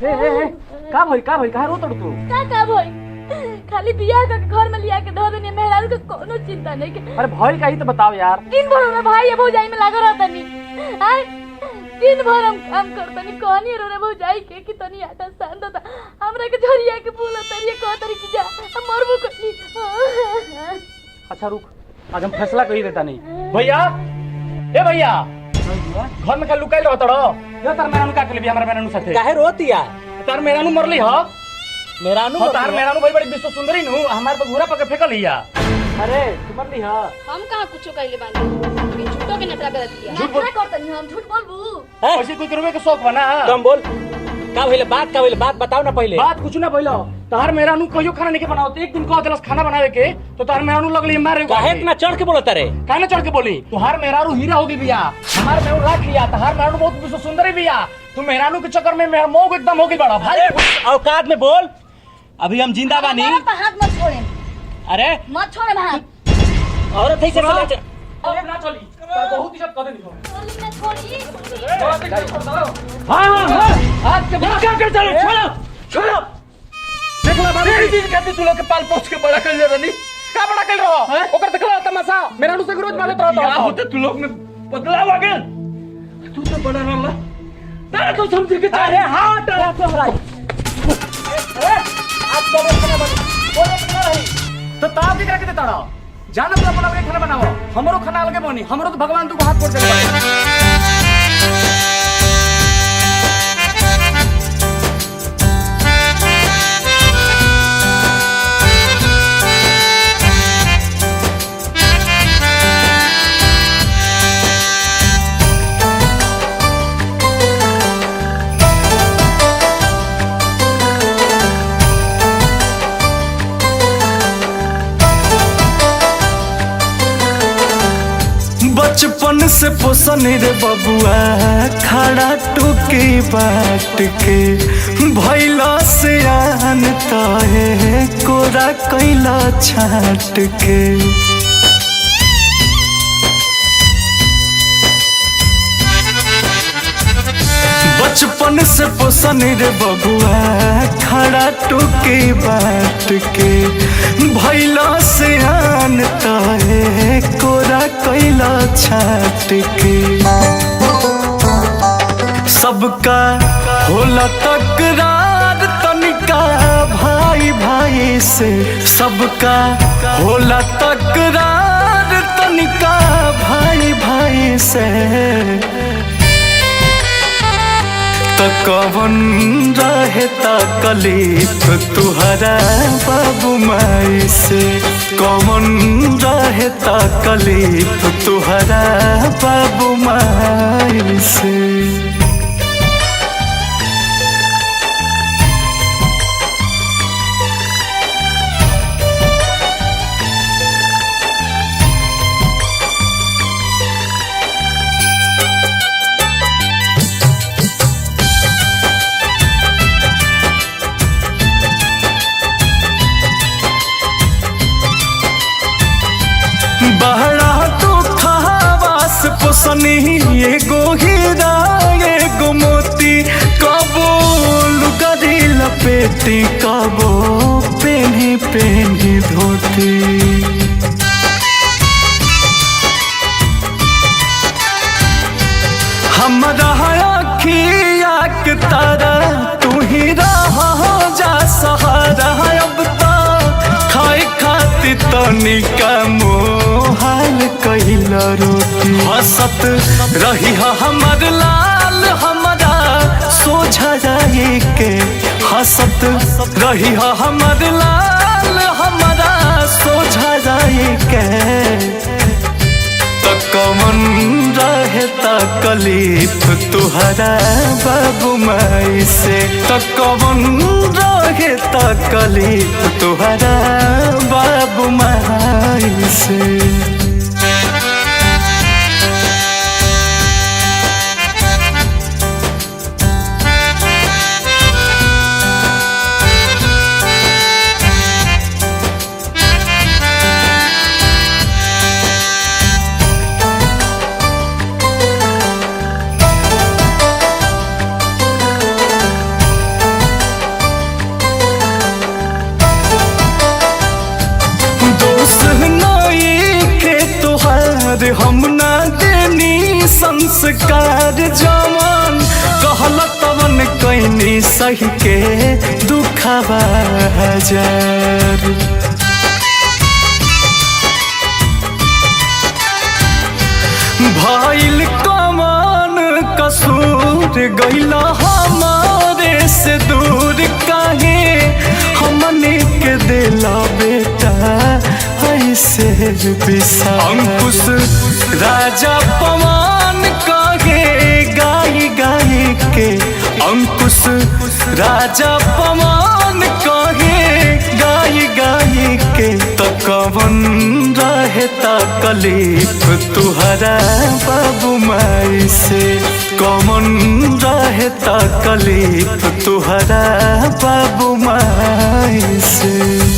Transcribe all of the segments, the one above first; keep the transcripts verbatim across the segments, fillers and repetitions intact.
ए ए का भई का भई का रो तड़ तू का का भई खाली बियाह का घर में लिया के धो देनी मेहरारू के कोनो चिंता नहीं के। अरे भई का ही तो बताओ यार। दिन भर में भाई ये भौजाई में लागो रहता नहीं हां दिन भर हम काम करता नहीं कहानी रो रे भौजाई के कि तनी आटा सान दो हमरा के झरिया के बोला तरिए को तरी की जा हम मरबो कली। अच्छा रुक आज हम फैसला कर ही देता नहीं भैया। ए भैया घर में का लुकाई रहत रो यो तार मेरानु का के लिए हमरा मेरानु साथे काहे रोतिया तार मेरानु मरली ह मेरानु हो तार मेरानु भाई बड़ी विश्व सुंदरी नु हमार पे घूरा पके फेकल हिया। अरे तू मरली ह हम कहां कुछो कहले बानी झूठो के नटरा कर दिया झूठ बोल करतनी हम झूठ बोलबू ऐसे कोई करवे के शौक बना कम बोल का भइले बात का भइले बात बताओ ना पहले। बात कुछ ना भइलो तार मेरानु कहियो खाना नहीं के बनाओ एक दिन कह देलस खाना बनावे के तो तार मेरानु लगली मारे काहे इतना चढ़ के बोलत रे काहे चढ़ के बोली तुहार मेहरारू हीरा होगी बिया हमार मेहरारू राख लिया तहार मेहरारू बहुत विश्व सुंदरी बिया तू मेहरारू के चक्कर में मेरा मोह एकदम हो गई बड़ा भाई औकात में बोल अभी हम जिंदा बानी हाथ मत छोड़े अरे मत छोड़े हाथ औरत है से चले अब ना चली बहुत ही सब कदम निको चली ना छोड़ी हां हां हां आज के बाद क्या कर चलो छोड़ो छोड़ो देखला बाबू तेरी दिन कहते तू लोग के पाल पोछ के बड़ा कर ले रनी का बड़ा कर रहो ओकर देखला तमाशा मेहरारू से रोज मारत रहत हो होते तू लोग में बदलाव आ गया तू तो बड़ा रहला तारे तो समझ के अरे हां डरा तो हराई अरे आज तो खाना बन बोले खाना रही तो ताप दिख के देता रहो जाना तो अपना खाना बनाओ हमरो खाना अलगे बनी हमरो तो भगवान तू को हाथ जोड़ दे बचपन से पोसन रे बबुआ खड़ा टूके बाट के भैला से आन तहे कोरा कैला छाट के बचपन से पोसन रे बबुआ खड़ा टूके बाट के भैला से आन तहे कोरा कैला छाट के सबका होला तकरार तनिका भाई भाई से सबका होला तकरार तनिका भाई भाई से तो कवन रहे तकलीफ तुहरा बाबू माई से कवन रहे तकलीफ तुहरा बाबू माई से। बहरा तो खावास पोसनी एगो हीरा एगो मोती कबो लुगरी लपेटी कबो पेनी पेनी धोती हमरा अखिया के तारा तू ही रहा जा सहारा अब तो खाए खाती तनिका मोहाल कैला रोटी हंसत रही हमर लाल हमरा सोझा जाए के हंसत रही हमर लाल हमरा सोझा जाए के कवन रहे तकलीफ तुहरा बाबू माई से कवन रहे तकलीफ तुहरा बाबू माई से। संस्कार जवन कहल तवन कैनी सही के दुखवा हजार भइल कमान कसूर गइल हमारे से दूर काहे हमने के दिला बेटा ऐसे बिसा अंकुश राजा पवन कहे गाई गाई के अंकुश राजा पवन कहे गाई गाई के तो कवन रहे तकलीफ तुहरा बाबू माई से कवन रहे तकलीफ तुहरा बाबू माई से।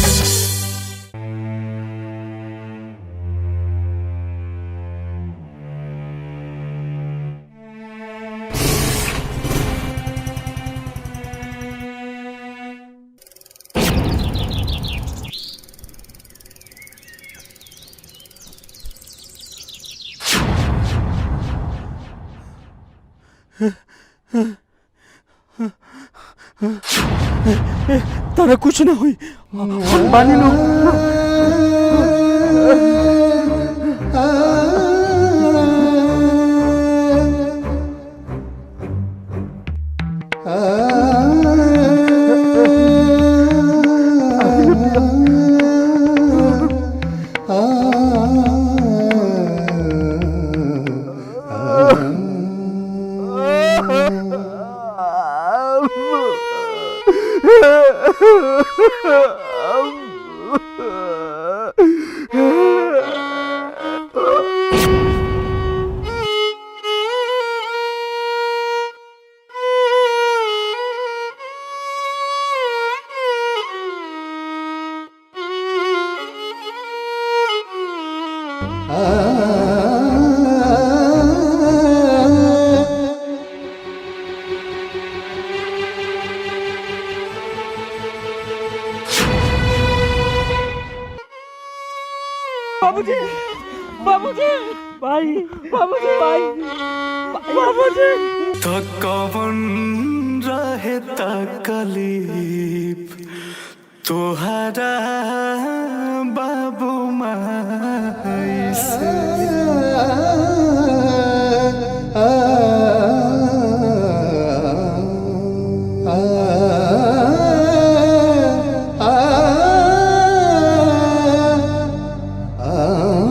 तारा कुछ ना हुई हम बानी लो बाबूजी बाबूजी भाई बाबूजी भाई बाबूजी तो कवन रहे तकलीफ तुहरा बाबू माई से